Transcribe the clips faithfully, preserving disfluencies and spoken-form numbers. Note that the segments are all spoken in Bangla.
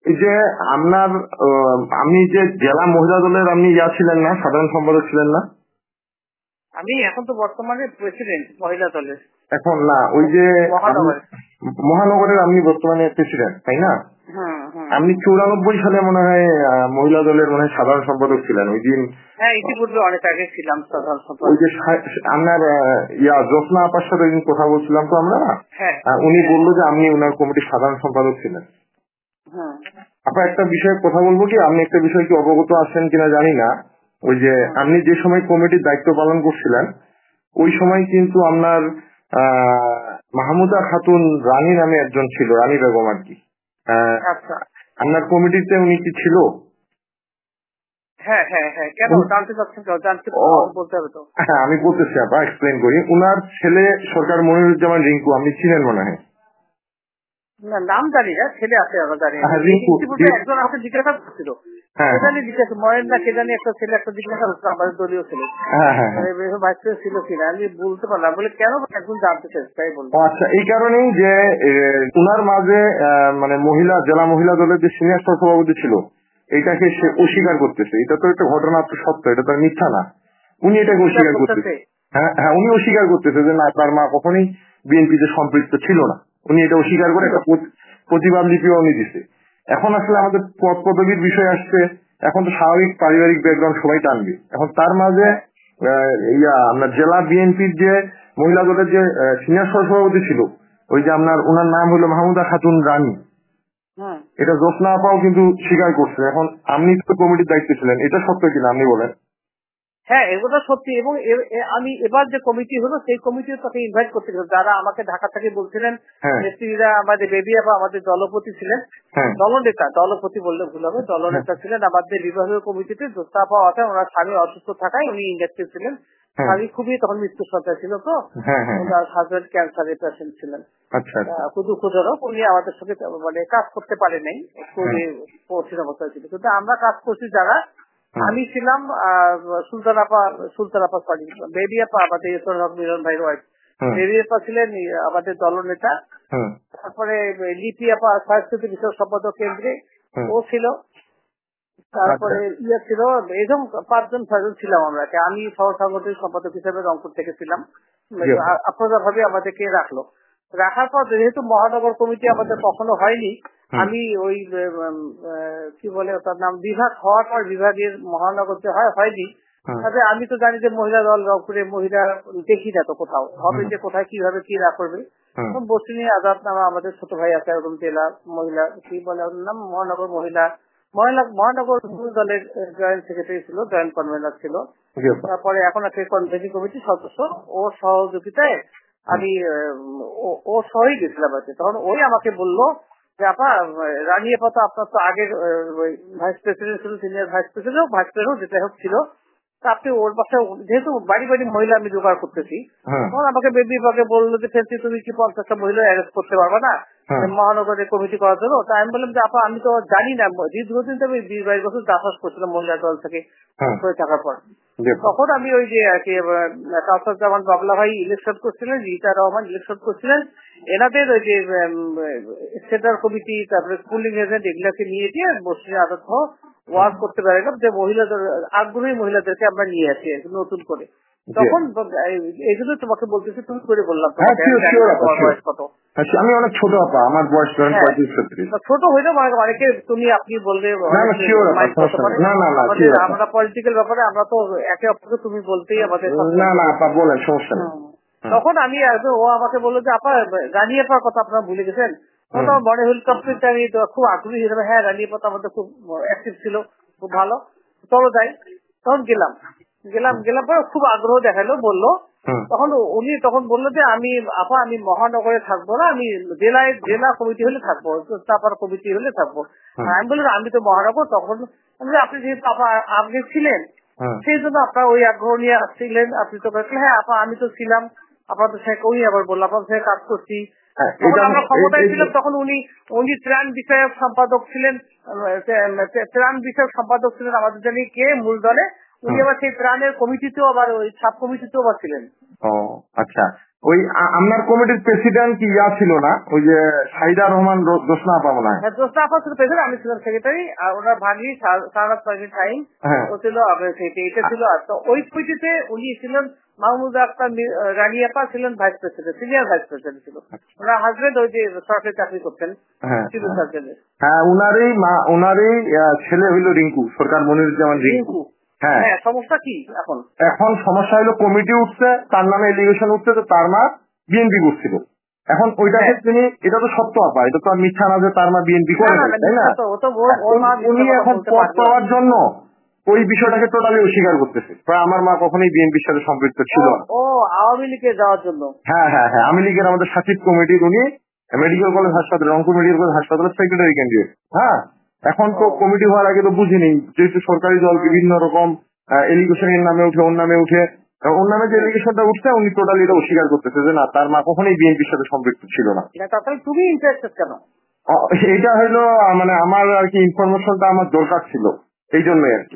এই যে আপনার আপনি যে জেলা মহিলা দলের আপনি ইয়া ছিলেন না, সাধারণ সম্পাদক ছিলেন না? আমি এখন তো বর্তমানে প্রেসিডেন্ট মহিলা দলের। এখন না, ওই যে মহানগরের আপনি বর্তমানে প্রেসিডেন্ট, তাই না? আপনি চৌরানব্বই সালে মনে হয় মহিলা দলের মনে হয় সাধারণ সম্পাদক ছিলেন ওই দিন। হ্যাঁ, ইতিপূর্বে অনেক আগে ছিলাম সাধারণ সম্পাদক। ওই যে আপনার ইয়া জোসনা আপার সাথে ওই দিন কথা বলছিলাম তো আমরা, উনি বললো যে আপনি ওনার কমিটির সাধারণ সম্পাদক ছিলেন। আপনার একটা বিষয়ে কথা বলবো কি, আপনি একটা বিষয় কি অবগত আছেন কিনা জানি না, ওই যে আপনি যে সময় কমিটির দায়িত্ব পালন করছিলেন ওই সময় কিন্তু আপনার আহ মাহমুদা খাতুন রানী নামে একজন ছিল, রানী বেগম আর কি, আপনার কমিটিতে উনি কি ছিল? হ্যাঁ হ্যাঁ হ্যাঁ, কেন জানতে চাচ্ছেন? জানতে বলতে হবে তো। হ্যাঁ, আমি বলতেছি, আপা এক্সপ্লেন করি। উনার ছেলে সরকার মনিরুজ্জামান রিঙ্কু, আপনি চিনেন মনে হয়? না, নাম জানি না, ছেলে আছে আমরা জানি। একজন আমাকে জিজ্ঞাসা করছিল কে জানি জিজ্ঞাসা ময়েন না কে জানি একটা ছেলে একটা জিজ্ঞাসা করছিল আমাদের দলীয় ছেলে ভাইস ছিল কিনা, আমি বলতে পারলাম। বলে কেন একজন জানতে চাই, তাই বলবো। আচ্ছা, এই কারণেই যে উনার মাঝে মানে মহিলা জেলা মহিলা দলের যে সিনিয়র সভাপতি ছিল এইটাকে সে অস্বীকার করতেছে। এটা তো একটা ঘটনা, তো সত্য, এটা তো মিথ্যা না। উনি এটাকে অস্বীকার করতেছে। হ্যাঁ হ্যাঁ, উনি অস্বীকার করতেছে যে না, তার মা কখনোই বিএনপিতে সম্পৃক্ত ছিল না। উনি এটা অস্বীকার করে একটা প্রতিবাদ লিপিও উনি দিচ্ছে। এখন আসলে আমাদের পদ পদবীর বিষয় আসছে, এখন তো স্বাভাবিক পারিবারিক ব্যাকগ্রাউন্ড সবাই টানবে। এখন তার মাঝে ইয়া আপনার জেলা বিএনপির যে মহিলা দলের যে সিনিয়র সভাপতি ছিল ওই যে আপনার ওনার নাম হলো মাহমুদা খাতুন রানী, এটা জোসনা আপাও কিন্তু স্বীকার করছে। এখন আপনি তো কমিটির দায়িত্বে ছিলেন, এটা সত্য কিনা আপনি বলেন? হ্যাঁ, এগুলো সত্যি। এবং আমি এবার যে কমিটি হলো সেই কমিটির তাকে ইনভাইট করতে গেলাম, যারা আমাকে ঢাকা থেকে বলছিলেন নেত্রীরা, আমাদের বেবি আপা আমাদের দলপতি ছিলেন, দলনেতা, দলপতি বললে ভুল হবে, দলনেতা ছিলেন আমাদের বিভাগীয় কমিটিতে। জোসনা আপা আছেন, ওনার স্বামী অসুস্থ থাকায় উনি ইনভেস্টেড ছিলেন। স্বামী খুবই তখন মৃত্যু সজ্জা ছিল, তো ওনার হাজবেন্ড ক্যান্সারের পেশেন্ট ছিলেন, খুব দুঃখজনক। উনি আমাদের সাথে মানে কাজ করতে পারে নাই, একটু কঠিন অবস্থা ছিল। কিন্তু আমরা কাজ করছি যারা, আমি ছিলাম সুলতান আপা, সুলতান আপা সরি বেবি আপা আমাদের ইসর হক মিলন ভাইয়ের ওয়াইফ, বেবি আপা ছিলেন আমাদের দলনেতা। তারপরে লিপি আপা সংস্কৃতি বিষয়ক সম্পাদক কেন্দ্রে, ও ছিল। তারপরে ইয়ে ছিল, এরকম পাঁচজন ছয়জন ছিলাম আমরা। আমি সহ সাংগঠনিক সম্পাদক হিসেবে রংপুর থেকে ছিলাম। আফরোজা ভাবে আমাদেরকে রাখলো। রাখার পর যেহেতু মহানগর কমিটি আমাদের কখনো হয়নি, আমি ওই কি বলে ওটার নাম বিভাগ হওয়ার পর বিভাগের মহানগর যে হয় হয়নি, তবে আমি তো জানি যে মহিলা দল রংপুরে মহিলা দেখি না তো কোথাও, হবে যে কোথায় কিভাবে কি না করবে। বসিনী আজাদ নামা আমাদের ছোট ভাই আছে এরকম জেলা মহিলা, কি বলে ওর নাম, মহানগর মহিলা মহিলা মহানগর দলের জয়েন্ট সেক্রেটারি ছিল, জয়েন্ট কনভেনার ছিল। তারপরে এখন একটা কনভেনিং কমিটির সদস্য, ওর সহযোগিতায় আমি ও সহই গেছিলাম আছে। তখন ওই আমাকে বললো যে আপা রানী আপা তো আপনার তো আগের ভাইস প্রেসিডেন্ট ছিল, senior vice president vice president যেটা হোক ছিল, আপনি ওর বাসায় যেহেতু বাড়ি বাড়ি মহিলা আমি জোগাড় করতেছি, তখন আমাকে বেবি পাকে বললো যে ফেলছি তুমি কি পঞ্চাশটা মহিলা অ্যারেস্ট করতে পারবা না মহানগরের কমিটি করার জন্য? তাই আমি বললাম যে আপা আমি তো জানি না, দীর্ঘদিন তো আমি বিশ বাইশ বছর চাষবাস করছিলাম মহিলা দল থেকে হয়ে থাকার পর। তখন আমি ওই যে আর কি কাউসার জামান বাবলা ভাই ইলেকশন করছিলেন, রিতা রহমান ইলেকশন করছিলেন, এনাদের ওই যে সেন্ট্রাল কমিটি, তারপরে স্কুলিং এজেন্ট এগুলাকে নিয়ে দিয়ে বসে আদর্শ ওয়ার্ক করতে পারলাম যে মহিলাদের আগ্রহী মহিলাদেরকে আমরা নিয়ে আসি নতুন করে। তখন এই জন্য তোমাকে বলতেছি, তুমি করে বললাম বয়স কত? আমি অনেক ছোট আপা, আমার বয়স ছোট হইলে অনেকে তুমি আপনি বললে আমরা পলিটিক্যাল ব্যাপারে আমরা তো একে অপরকে তুমি বলতেই আমাদের বলেন, সমস্যা নেই। তখন আমি ও আমাকে বললো যে আপা রানী আপার কথা আপনারা ভুলে গেছেন। তখন মনে হল কমপ্লিট আমি খুব আগ্রহী হিসেবে, হ্যাঁ রানী আপা তো আমাদের খুব অ্যাক্টিভ ছিল, খুব ভালো, চলো যাই। তখন গেলাম গেলাম গেলাম পরে খুব আগ্রহ দেখালো, বললো। তখন উনি তখন বললো যে আমি আপা আমি মহানগরে থাকবো না, আমি জেলায় জেলা কমিটি হলে থাকবো, চাপার কমিটি হলে থাকবো। আমি বললাম আমি তো মহানগর। তখন আপনি যেহেতু আপা আগে ছিলেন সেই জন্য আপনার ওই আগ্রহ নিয়ে আসছিলেন, আপনি তো হ্যাঁ আপা আমি তো ছিলাম, আপনাদের সাথে উনি আবার বললো আপনার সাথে কাজ করছি। তখন আমরা ক্ষমতায় ছিলাম, তখন উনি উনি ত্রাণ বিষয়ক সম্পাদক ছিলেন, ত্রাণ বিষয়ক সম্পাদক ছিলেন আমাদের জানি কে মূল দলে, উনি আবার সেই ত্রাণের কমিটিতেও আবার ওই সাব কমিটিতেও আবার ছিলেন। ও আচ্ছা, ওই আপনার কমিটির প্রেসিডেন্ট কি ইয়া ছিল না, ওই যে সাইদা রহমান জোসনা আপা মনে হয়? জোসনা আপা ছিল প্রেসিডেন্ট, আমি ছিলাম সেক্রেটারি, আর ওনার ভাগি সারানাথ টাইম ও ছিল এটা ছিল। তো ওই কমিটিতে উনি ছিলেন, মাহমুদ আক্তার রানী আপা ছিলেন vice president, senior vice president ছিল। ওনার হাজবেন্ড ওই যে সরকারি চাকরি করতেন সিভিল সার্জনের। হ্যাঁ, উনারই মা উনারই ছেলে হইল রিঙ্কু সরকার, মনিরুজ্জামান রিঙ্কু। হ্যাঁ, সমস্যা কি এখন? এখন সমস্যা হলো কমিটি উঠছে, তার নামে এলিগেশন উঠছে যে তার মা বিএনপি করছিল। এখন ওইটাকে তিনি, এটা তো সত্য আপা, এটা তো আর মিথ্যা না যে তার মা বিএনপি করে, তাই না? উনি এখন পদ পাওয়ার জন্য ওই বিষয়টাকে টোটালি অস্বীকার করতেছে, আমার মা কখনোই বিএনপির সাথে সম্পৃক্ত ছিল না। ও আওয়ামী লীগে যাওয়ার জন্য? হ্যাঁ হ্যাঁ হ্যাঁ, আওয়ামী লীগের আমাদের সচিব কমিটির উনি মেডিকেল কলেজ হাসপাতাল, রংপুর মেডিকেল কলেজ হাসপাতালের সেক্রেটারি ক্যান্ডিডেট। হ্যাঁ, এখন তো কমিটি হওয়ার আগে তো বুঝিনি, যেহেতু সরকারি দল বিভিন্ন রকম এলিগেশনের নামে উঠে, ওর নামে উঠে, ওর নামে যে এলিগেশনটা উঠছে উনি টোটালি এটা অস্বীকার করতেছে যে না, তার মা কখনোই বিএনপির সাথে সম্পৃক্ত ছিল না। তুমি ইন্টারেস্টেড কেন? এটা হইলো মানে আমার আর কি ইনফরমেশনটা আমার দরকার ছিল, এই জন্যই আর কি।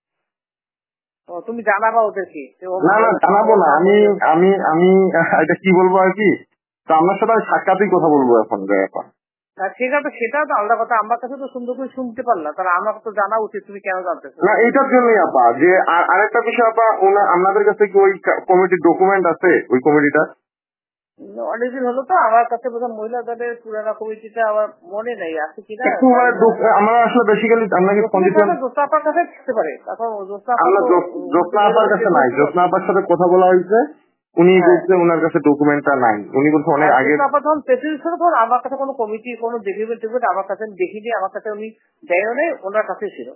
তুমি জানাবা ওদেরকে? না না, জানাবো না, আমি আমি আমি এটা কি বলবো আর কি, তো আপনার সাথে সাক্ষাতেই কথা বলবো এখন। এখন ঠিক আছে, সেটাও তো আলাদা কথা, আমার কাছে তো সুন্দর করে শুনতে পারলাম, তাহলে আমাকে তো জানা উচিত তুমি কেন জানতেছো না। এইটার জন্যই আপা, যে আরেকটা বিষয় আপা, আপনাদের কাছে কি ওই কমিটির ডকুমেন্ট আছে? ওই কমিটিটা অনেকদিন হলো তো, আমার কাছে বোধহয় মহিলা দলের পুরানা কমিটিটা আমার মনে নেই আছে কিনা। আমরা আসলে বেসিক্যালি আপনাকে ফোন দিতাম, জোসনা আপার কাছে থাকতে পারে, তখন জোসনা আপার কাছে নাই। জোসনা আপার সাথে কথা বলা হয়েছে, উনি বলছে ওনার কাছে ডকুমেন্টটা নাই। উনি বলছে অনেক আগে যখন প্রেসিডেন্ট ছিল তখন আমার কাছে কোনো কমিটি কোনো ডকুমেন্ট টেকুমেন্ট আমার কাছে দেখিনি, আমার কাছে উনি দেয় নেই, ওনার কাছে ছিল।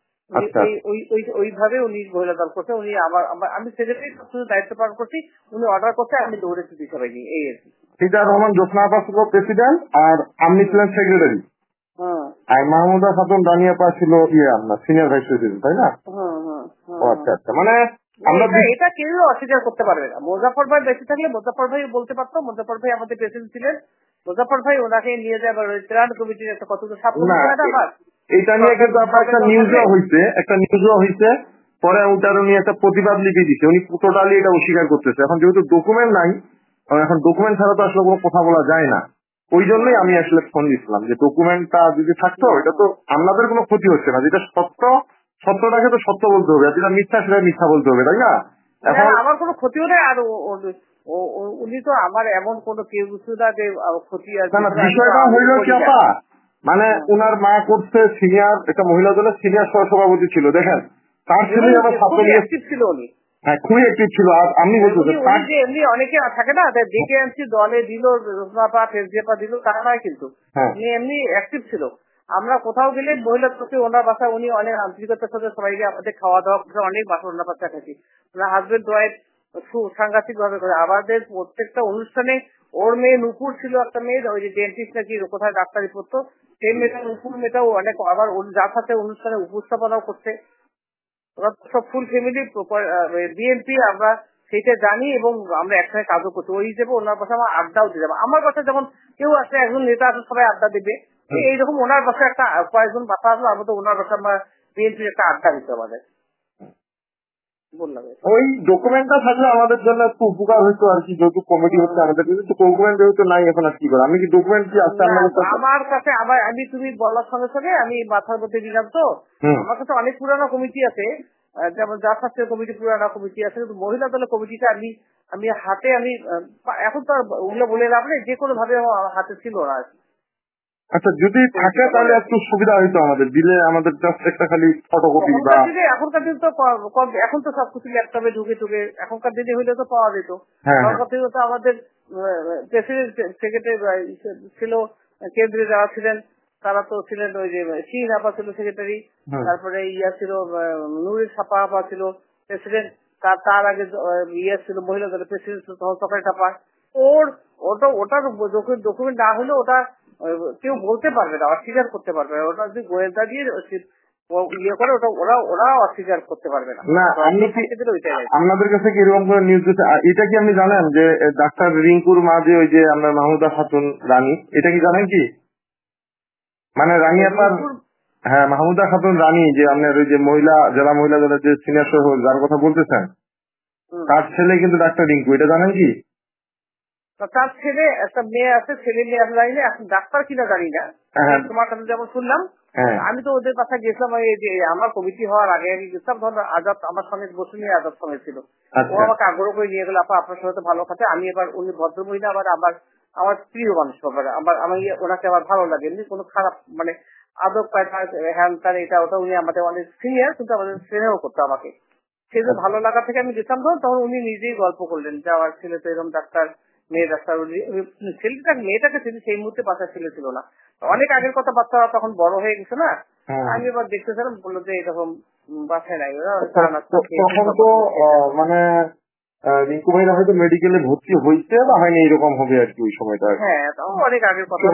ওইভাবে উনি মহিলা দল করছে, উনি আমার আমি সেক্রেটারি দায়িত্ব পালন করছি, উনি অর্ডার করছে, আমি দৌড়েছি দিতে পারিনি। এই আর কি। সিদা রহমান জোসনা আপা ছিল প্রেসিডেন্ট আর আপনি ছিলেন সেক্রেটারি, আর মাহমুদা খাতুন রানী আপা ছিল ইয়ে আপনার সিনিয়র ভাইস প্রেসিডেন্ট, তাই না? আচ্ছা আচ্ছা, মানে এটা কেউ অস্বীকার করতে পারবে না। মোজাফর ভাই বেঁচে থাকলে মোজাফর ভাই বলতে পারতো, মোজাফর ভাই আমাদের প্রেসিডেন্ট ছিলেন, মোজাফর ভাই ওনাকে নিয়ে যায় ত্রাণ কমিটির একটা কত সাপোর্ট। এটা নিয়ে কিন্তু আপনার একটা নিউজও হয়েছে, একটা নিউজও হয়েছে, পরে ওটার উনি একটা প্রতিবাদ লিখে দিচ্ছে, উনি টোটালি এটা অস্বীকার করতেছে। এখন যেহেতু ডকুমেন্ট নাই, এখন ডকুমেন্ট ছাড়া তো আসলে কোনো কথা বলা যায় না, ওই জন্যই আমি আসলে ফোন দিচ্ছিলাম যে ডকুমেন্টটা যদি থাকতো, এটা তো আপনাদের কোনো ক্ষতি হচ্ছে না। যেটা সত্য, সত্যটাকে তো সত্য বলতে হবে, যেটা মিথ্যা সেটা মিথ্যা বলতে হবে, তাই না? এখন আমার কোনো ক্ষতিও নেই, আর উনি তো আমার এমন কোন কেউ কিছু না যে ক্ষতি আছে। বিষয়টা হইল কি আপা, মানে উনার মা করছে সিনিয়র, একটা মহিলা দলের সিনিয়র সহসভাপতি ছিল, দেখেন তার ছেলে আবার ছাত্র ছিল, উনি হ্যাঁ খুবই অ্যাক্টিভ ছিল। আর আমি বলতেছি এমনি অনেকে থাকে না ডেকে আনছি দলে দিল, রোজনাপা ফেসজিপা দিল, তারা নয়, কিন্তু উনি এমনি অ্যাক্টিভ ছিল। আমরা কোথাও গেলে মহিলা প্রতি ওনার বাসায় উনি অনেক আন্তরিকতার সাথে সবাইকে আমাদের খাওয়া দাওয়া করে, অনেক বাসা ওনার বাসায় থাকি। ওনার হাজবেন্ড ওয়াইফ সাংঘাতিক ভাবে করে আমাদের প্রত্যেকটা অনুষ্ঠানে। ওর মেয়ে নুপুর ছিল একটা মেয়ে, ওই যে ডেন্টিস্ট নাকি কোথায় ডাক্তারি পড়তো, সেই মেয়েটা নুপুর মেয়েটাও অনেক, আবার যার সাথে অনুষ্ঠানে উপস্থাপনাও করছে। ওরা সব ফুল ফ্যামিলি বিএনপি, আমরা সেইটা জানি এবং আমরা একসাথে কাজও করছি। ওই হিসেবে ওনার পাশে আমার আড্ডাও দিয়ে যাবো। আমার কাছে যখন কেউ আসে, একজন নেতা আসে, সবাই আড্ডা দেবে, এইরকম ওনার বাসে একটা কয়েকজন বাসা আসলো, আমরা তো ওনার বাসা আমরা বিএনপির একটা আড্ডা দিতে আমাদের বললাম। ওই ডকুমেন্টটা থাকলে আমাদের জন্য একটু উপকার হইতো আর কি, যেহেতু কমিটি হচ্ছে আমাদের, কিন্তু ডকুমেন্ট যেহেতু নাই, এখন আর কি করে? আমি কি ডকুমেন্ট কি আছে আমার কাছে? আবার আমি তুমি বলার সঙ্গে সঙ্গে আমি মাথার মধ্যে দিলাম, তো আমার কাছে অনেক পুরানো কমিটি আছে, যেমন জাতীয় কমিটি পুরানো কমিটি আছে, কিন্তু মহিলা দলের কমিটিটা আমি আমি হাতে আমি এখন তো ওগুলো বলে লাভ নেই, যে কোনো ভাবে হাতে ছিল না। আচ্ছা, যদি থাকে তাহলে একটু সুবিধা হইতো আমাদের দিলে, আমাদের জাস্ট একটা খালি ফটোকপি বা এখনকার দিন তো এখন তো সবকিছু ল্যাপটপে ঢুকে ঢুকে, এখনকার দিনে হইলে তো পাওয়া যেত। সরকার থেকে তো আমাদের প্রেসিডেন্ট সেক্রেটারি ছিল, কেন্দ্রে যারা ছিলেন তারা তো ছিলেন, ওই যে সিন আপা ছিল সেক্রেটারি, তারপরে ইয়া ছিল নুরের ছাপা আপা ছিল প্রেসিডেন্ট, তার তার আগে ইয়া ছিল মহিলা দলের প্রেসিডেন্ট সরকারি ছাপা। ওর ওটা ওটার ডকুমেন্ট না হলে ওটা কেউ বলতে পারবে না, অস্বীকার করতে পারবে না। ওটা যদি গোয়েন্দা দিয়ে ইয়ে করে, ওটা ওরা ওরা অস্বীকার করতে পারবে না। আপনাদের কাছে কি এরকম করে নিউজ দিচ্ছে? এটা কি আপনি জানেন যে ডাক্তার রিঙ্কুর মা যে ওই যে আপনার মাহমুদা খাতুন রানী, এটা কি জানেন কি? মানে রানী আপনার, হ্যাঁ মাহমুদা খাতুন রানী, যে আপনার ওই যে মহিলা জেলা মহিলা দলের যে সিনিয়র সহ যার কথা বলতেছেন, তার ছেলে কিন্তু ডাক্তার রিঙ্কু, এটা জানেন কি? তার ছেলে একটা মেয়ে আছে, ছেলে মেয়ে লাইনে, এখন ডাক্তার কিনা জানি না, তোমার কাছে যেমন শুনলাম। আমি তো ওদের বাসায় গেছিলাম, এই যে আমার কমিটি হওয়ার আগে আগে গেছিলাম, ধর আজাদ আমার সঙ্গে বসে নিয়ে আজাদ সঙ্গে ছিল, ও আমাকে আগ্রহ করে নিয়ে গেল, আপা আপনার সাথে ভালো খাতে। আমি এবার উনি ভদ্রমহিলা, আবার আবার আমার প্রিয় মানুষ, ব্যাপারে আমার আমি ওনাকে আমার ভালো লাগে, এমনি কোনো খারাপ মানে আদব পায় হ্যান তার এটা ওটা, উনি আমাদের অনেক সিনিয়র, কিন্তু আমাদের স্নেহ করতো আমাকে। সেই যে ভালো লাগা থেকে আমি গেছিলাম, তখন উনি নিজেই গল্প করলেন যে আমার ছেলে তো এরকম ডাক্তার, মেয়ে ডাক্তার। ছেলেটা মেয়েটাকে তিনি সেই মুহূর্তে বাচ্চা ছেলে ছিল না, অনেক আগের কথা, বাচ্চারা তখন বড় হয়ে গেছে না। আমি এবার দেখতেছিলাম, বললো যে এরকম বাসায় নাই, তখন তো মানে রিঙ্কু ভাইরা হয়তো মেডিকেলে ভর্তি হয়েছে বা হয়নি, এরকম হবে আর কি ওই সময়টা। হ্যাঁ, অনেক আগের কথা,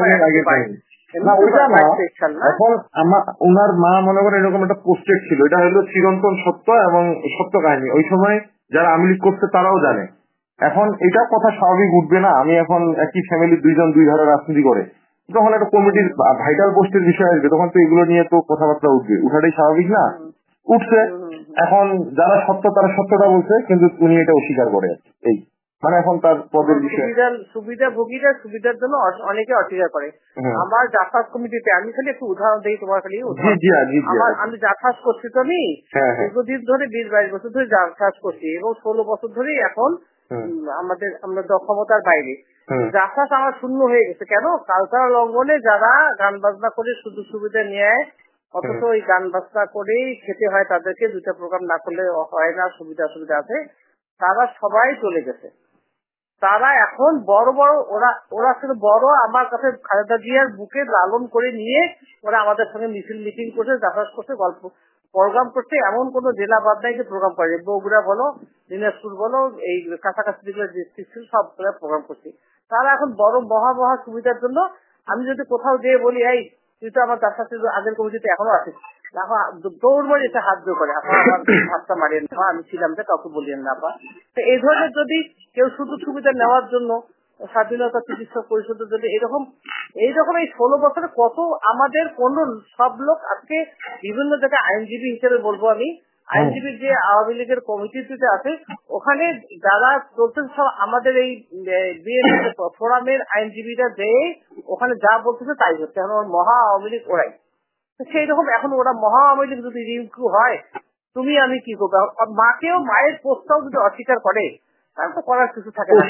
না ওইটা না। এখন আমার ওনার মা মনে করেন এরকম একটা পোস্টেড ছিল, এটা হলো চিরন্তন সত্য এবং সত্য কাহিনী। ওই সময় যারা আওয়ামী লীগ করছে তারাও জানে। এখন এটা কথা স্বাভাবিক উঠবে না, আমি এখন একই ফ্যামিলির দুইজন দুই ধারা রাজনীতি করে, যখন একটা কমিটির ভাইটাল পোস্টের বিষয় আসবে তখন তো এগুলো নিয়ে তো কথাবার্তা উঠবে, উঠাটাই স্বাভাবিক না? উঠছে। এখন যারা সত্য তারা সত্যটা বলছে, কিন্তু উনি এটা অস্বীকার করে। এই মানে এখন তার পদের বিষয়, সুবিধা ভোগীরা সুবিধার জন্য অনেকে অস্বীকার করে। আমার জাফাস কমিটিতে, আমি খালি একটু উদাহরণ দিই তোমার, খালি আমার আমি জাফাস করছি, তো আমি দীর্ঘদিন ধরে বিশ বাইশ বছর ধরে জাফাস করছি, এবং ষোলো বছর ধরেই এখন আমাদের আমরা দক্ষমতার বাইরে জাফাস আমার শূন্য হয়ে গেছে। কেন? কালচার লঙ্ঘনে যারা গান বাজনা করে সুযোগ সুবিধা নেয়, অথচ ওই গান বাজনা করেই খেতে হয় তাদেরকে, দুইটা প্রোগ্রাম না করলে হয় না, সুবিধা অসুবিধা আছে, তারা সবাই চলে গেছে। তারা এখন বড় বড়, ওরা ওরা শুধু বড়, আমার কাছে খালেদা জিয়ার বুকে লালন করে নিয়ে ওরা আমাদের সঙ্গে মিছিল মিটিং করছে, চাষাবাস করছে, গল্প প্রোগ্রাম করছে। এমন কোন জেলা বাদ নাই যে প্রোগ্রাম করে, বগুড়া বলো, দিনাজপুর বলো, এই কাছাকাছি যেগুলো ডিস্ট্রিক্ট ছিল সব প্রোগ্রাম করছে। তারা এখন বড় মহা মহা সুবিধার জন্য, আমি যদি কোথাও যেয়ে বলি এই তুই তো আমার তার সাথে আগের কমিটিতে এখনো আছিস, দৌড় মারি এসে হাত জোর করে, আপনার আমার হাতটা মারিয়েন না, আমি ছিলাম যে কাউকে বলিয়েন না। বা এই ধরনের যদি কেউ সুযোগ সুবিধা নেওয়ার জন্য স্বাধীনতা চিকিৎসক পরিষদের জন্য এরকম এইরকম এই ষোলো বছরে কত আমাদের কোন সব লোক আজকে বিভিন্ন জায়গায় আইনজীবী হিসেবে বলবো আমি, আইনজীবীর যে আওয়ামী লীগের কমিটিতে আছে, ওখানে যারা চলছেন সব আমাদের এই বিএনপি ফোরামের আইনজীবীরা যে ওখানে যা বলতেছে তাই হচ্ছে। এখন মহা আওয়ামী লীগ ওরাই সেই রকম। এখন ওরা মহা আওয়ামী লীগ যদি রিঙ্কু হয়, তুমি আমি কি করবো? মাকেও, মায়ের পোস্টটাও যদি অস্বীকার করে, তার তো করার কিছু থাকে না,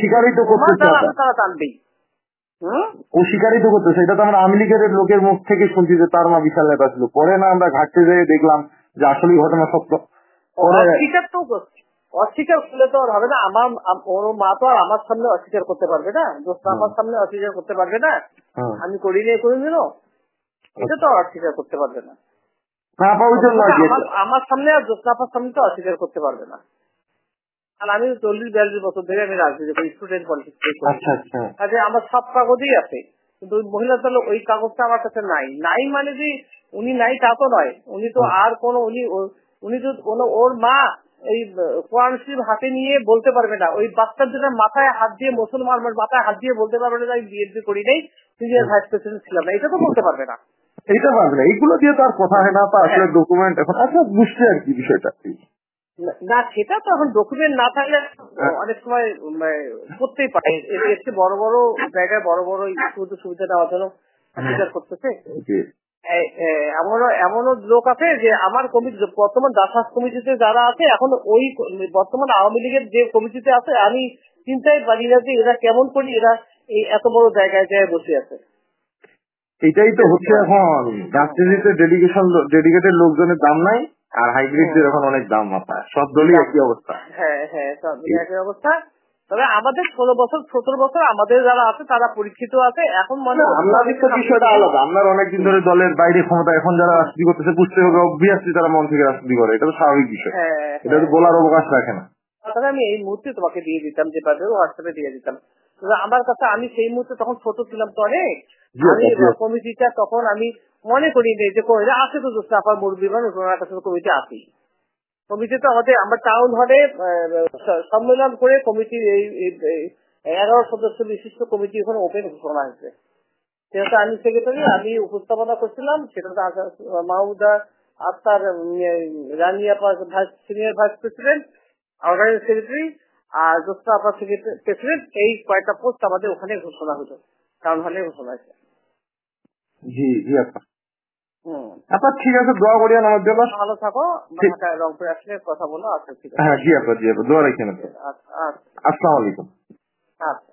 তারা টানবেই। অস্বীকারই তো করতেছে। এটা তো আমরা আওয়ামী লীগের লোকের মুখ থেকে শুনছি যে তার মা বিশাল নেতা ছিল, পরে না আমরা ঘাটতে যেয়ে দেখলাম যে আসলে ঘটনা সত্য। অস্বীকার তো অস্বীকার করলে তো আর হবে না। আমার ওর মা তো আর আমার সামনে অস্বীকার করতে পারবে না, দোস্ত আমার সামনে অস্বীকার করতে পারবে না, আমি করি নিয়ে করে নিল, এটা তো অস্বীকার করতে পারবে না। আমার সামনে আর জোৎস্নাপার সামনে তো অস্বীকার করতে পারবে না। আর আমি চল্লিশ বিয়াল্লিশ বছর ধরে আমি রাজনীতি করি, স্টুডেন্ট পলিটিক্স করি, আমার সব কাগজেই আছে, কিন্তু ওই মহিলা দল ওই কাগজটা আমার কাছে নাই। নাই মানে যে উনি নাই তা তো নয়, উনি তো আর কোন উনি উনি তো ওর মা এই কোরআন শরীফ হাতে নিয়ে বলতে পারবে না, ওই বাচ্চার জন্য মাথায় হাত দিয়ে, মুসলমান মাথায় হাত দিয়ে বলতে পারবে না আমি বিএনপি করি নাই, সিনিয়র ভাইস প্রেসিডেন্ট ছিলাম না, এটা তো বলতে পারবে না। এইটা পারবে না, এইগুলো দিয়ে তো আর কথা হয় না, তো আসলে ডকুমেন্ট এখন আচ্ছা বুঝছে আর কি বিষয়টা না, সেটা তো এখন ডকুমেন্ট না থাকলে অনেক সময় করতেই পারে। এসে বড় বড় জায়গায় বড় বড় সুযোগ সুবিধা দেওয়ার জন্য স্বীকার করতেছে। এমনও এমনও লোক আছে যে আমার কমিটি, বর্তমান দাসাস কমিটিতে যারা আছে এখন, ওই বর্তমান আওয়ামী লীগের যে কমিটিতে আছে, আমি চিন্তাই পারি না যে এরা কেমন করি এরা এই এত বড় জায়গায় জায়গায় বসে আছে। এটাই তো হচ্ছে এখন রাজনীতিতে ডেডিকেশন, ডেডিকেটেড লোকজনের দাম নাই, আর হাইব্রিডদের এখন অনেক দাম মাথায়। সব দলই একই অবস্থা। হ্যাঁ হ্যাঁ, সব দলই একই অবস্থা। তবে আমাদের ষোলো বছর সতেরো বছর আমাদের যারা আছে তারা পরীক্ষিত আছে। এখন মনে আপনাদের তো বিষয়টা আলাদা, আপনার অনেকদিন ধরে দলের বাইরে ক্ষমতা, এখন যারা রাজনীতি করতেছে বুঝতে হবে অবভিয়াসলি তারা মন থেকে রাজনীতি করে, এটা তো স্বাভাবিক বিষয়, এটা তো বলার অবকাশ রাখে না। তবে আমি এই মুহূর্তে তোমাকে দিয়ে দিতাম, যে পাবে হোয়াটসঅ্যাপে দিয়ে দিতাম। আমার কাছে, আমি সেই মুহূর্তে তখন ছোট ছিলাম তো অনেক, আমি কমিটিটা তখন আমি মনে করি যে আছে তো জোৎস্নাপার মুরব্বী মানুষ, ওনার কাছে তো কমিটি আসি। কমিটি তো আমাদের, আমরা টাউন হলে সম্মেলন করে কমিটি এই এগারো সদস্য বিশিষ্ট কমিটি ওখানে ওপেন ঘোষণা হয়েছে, সেটা আমি সেক্রেটারি, আমি উপস্থাপনা করছিলাম। সেটা Mahmuda Akhtar Rania senior vice president, organising secretary, আর জোসনা আপা প্রেসিডেন্ট, এই কয়েকটা পোস্ট আমাদের ওখানে ঘোষণা হলো, টাউন হলে ঘোষণা হয়েছে। জি জি আপা। আপা ঠিক আছে, দোয়া করি আমার জন্য। ভালো থাকো, ঢাকায় রংপুরে আসলে কথা বলো। আচ্ছা ঠিক আছে। হ্যাঁ জি আপা, জি আপা, দোয়া রাখেন। আসসালামু আলাইকুম। আচ্ছা।